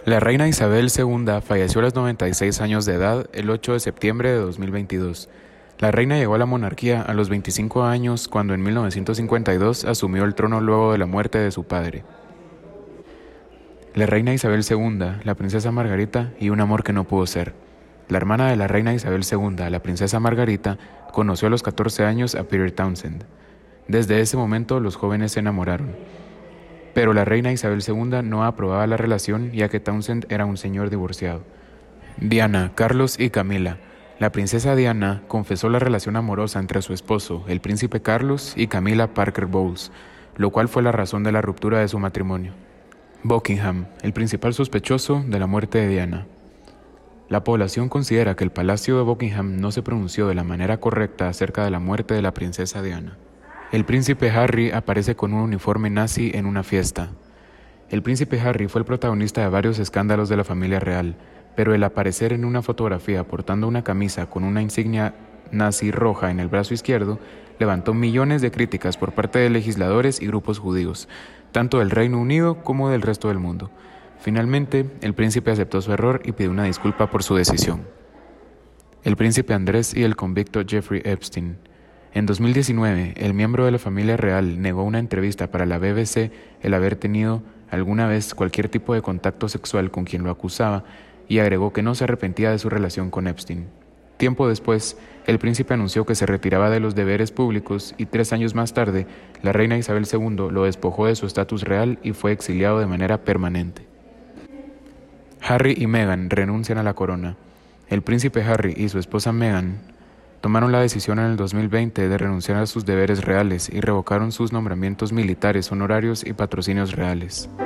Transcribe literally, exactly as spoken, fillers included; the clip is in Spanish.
La reina Isabel segunda falleció a los noventa y seis años de edad el ocho de septiembre de dos mil veintidós. La reina llegó a la monarquía a los veinticinco años cuando en mil novecientos cincuenta y dos asumió el trono luego de la muerte de su padre. La reina Isabel segunda, la princesa Margarita y un amor que no pudo ser. La hermana de la reina Isabel segunda, la princesa Margarita, conoció a los catorce años a Peter Townsend. Desde ese momento los jóvenes se enamoraron. Pero la reina Isabel segunda no aprobaba la relación ya que Townsend era un señor divorciado. Diana, Carlos y Camila. La princesa Diana confesó la relación amorosa entre su esposo, el príncipe Carlos, y Camila Parker Bowles, lo cual fue la razón de la ruptura de su matrimonio. Buckingham, el principal sospechoso de la muerte de Diana. La población considera que el Palacio de Buckingham no se pronunció de la manera correcta acerca de la muerte de la princesa Diana. El príncipe Harry aparece con un uniforme nazi en una fiesta. El príncipe Harry fue el protagonista de varios escándalos de la familia real, pero el aparecer en una fotografía portando una camisa con una insignia nazi roja en el brazo izquierdo levantó millones de críticas por parte de legisladores y grupos judíos, tanto del Reino Unido como del resto del mundo. Finalmente, el príncipe aceptó su error y pidió una disculpa por su decisión. El príncipe Andrés y el convicto Jeffrey Epstein. En dos mil diecinueve, el miembro de la familia real negó una entrevista para la B B C el haber tenido alguna vez cualquier tipo de contacto sexual con quien lo acusaba y agregó que no se arrepentía de su relación con Epstein. Tiempo después, el príncipe anunció que se retiraba de los deberes públicos y tres años más tarde, la reina Isabel segunda lo despojó de su estatus real y fue exiliado de manera permanente. Harry y Meghan renuncian a la corona. El príncipe Harry y su esposa Meghan tomaron la decisión en el dos mil veinte de renunciar a sus deberes reales y revocaron sus nombramientos militares honorarios y patrocinios reales.